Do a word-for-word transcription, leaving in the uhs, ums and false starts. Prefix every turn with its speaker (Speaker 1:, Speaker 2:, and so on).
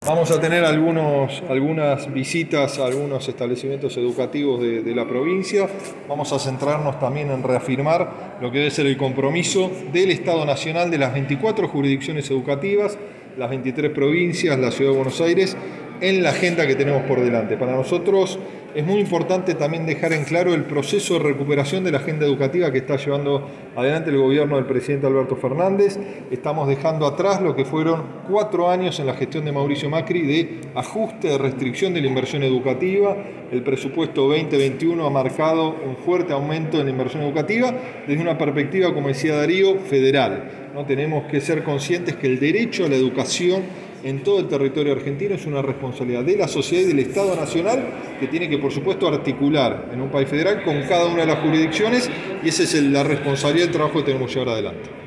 Speaker 1: Vamos a tener algunos, algunas visitas a algunos establecimientos educativos de, de la provincia. Vamos a centrarnos también en reafirmar lo que debe ser el compromiso del Estado Nacional, de las veinticuatro jurisdicciones educativas, las veintitrés provincias, la Ciudad de Buenos Aires, en la agenda que tenemos por delante. Para nosotros es muy importante también dejar en claro el proceso de recuperación de la agenda educativa que está llevando adelante el gobierno del presidente Alberto Fernández. Estamos dejando atrás lo que fueron cuatro años en la gestión de Mauricio Macri de ajuste, de restricción de la inversión educativa. El presupuesto veinte veintiuno ha marcado un fuerte aumento en la inversión educativa desde una perspectiva, como decía Darío, federal. ¿No? Tenemos que ser conscientes que el derecho a la educación en todo el territorio argentino es una responsabilidad de la sociedad y del Estado Nacional, que tiene que, por supuesto, articular en un país federal con cada una de las jurisdicciones, y esa es la responsabilidad del trabajo que tenemos que llevar adelante.